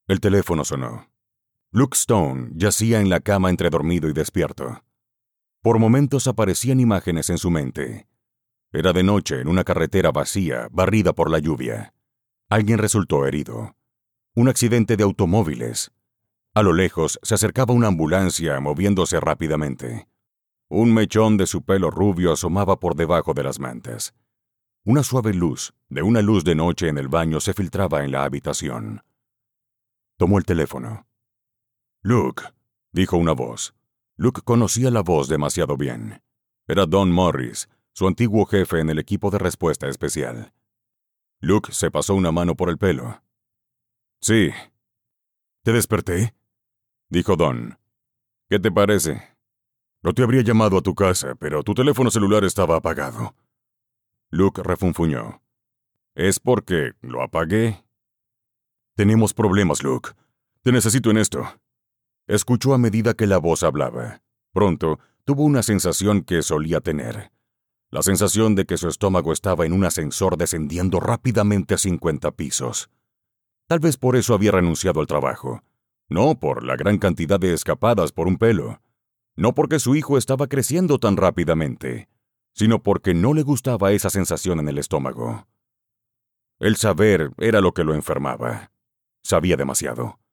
El teléfono sonó. Luke Stone yacía en la cama entre dormido y despierto. Por momentos aparecían imágenes en su mente. Era de noche en una carretera vacía, barrida por la lluvia. Alguien resultó herido. Un accidente de automóviles. A lo lejos se acercaba una ambulancia moviéndose rápidamente. Un mechón de su pelo rubio asomaba por debajo de las mantas. Una suave luz, de una luz de noche en el baño, se filtraba en la habitación. Tomó el teléfono. «Luke», dijo una voz. Luke conocía la voz demasiado bien. Era Don Morris, su antiguo jefe en el equipo de respuesta especial. Luke se pasó una mano por el pelo. «Sí». «¿Te desperté?», dijo Don. «¿Qué te parece? No te habría llamado a tu casa, pero tu teléfono celular estaba apagado». Luke refunfuñó. «¿Es porque lo apagué?» «Tenemos problemas, Luke. Te necesito en esto». Escuchó a medida que la voz hablaba. Pronto tuvo una sensación que solía tener. La sensación de que su estómago estaba en un ascensor descendiendo rápidamente a 50 pisos. Tal vez por eso había renunciado al trabajo. No por la gran cantidad de escapadas por un pelo. No porque su hijo estaba creciendo tan rápidamente, sino porque no le gustaba esa sensación en el estómago. El saber era lo que lo enfermaba. Sabía demasiado.